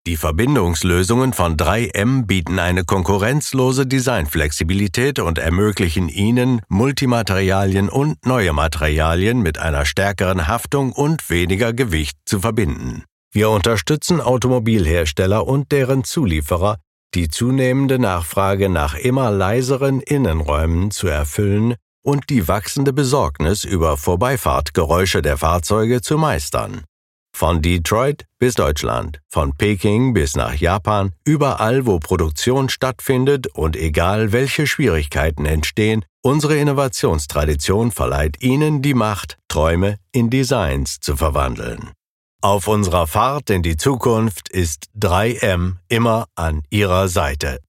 Die Verbindungslösungen von 3M bieten eine konkurrenzlose Designflexibilität und ermöglichen Ihnen, Multimaterialien und neue Materialien mit einer stärkeren Haftung und weniger Gewicht zu verbinden. Wir unterstützen Automobilhersteller und deren Zulieferer, die zunehmende Nachfrage nach immer leiseren Innenräumen zu erfüllen und die wachsende Besorgnis über Vorbeifahrtgeräusche der Fahrzeuge zu meistern. Von Detroit bis Deutschland, von Peking bis nach Japan, überall wo Produktion stattfindet und egal welche Schwierigkeiten entstehen, unsere Innovationstradition verleiht Ihnen die Macht, Träume in Designs zu verwandeln. Auf unserer Fahrt in die Zukunft ist 3M immer an Ihrer Seite.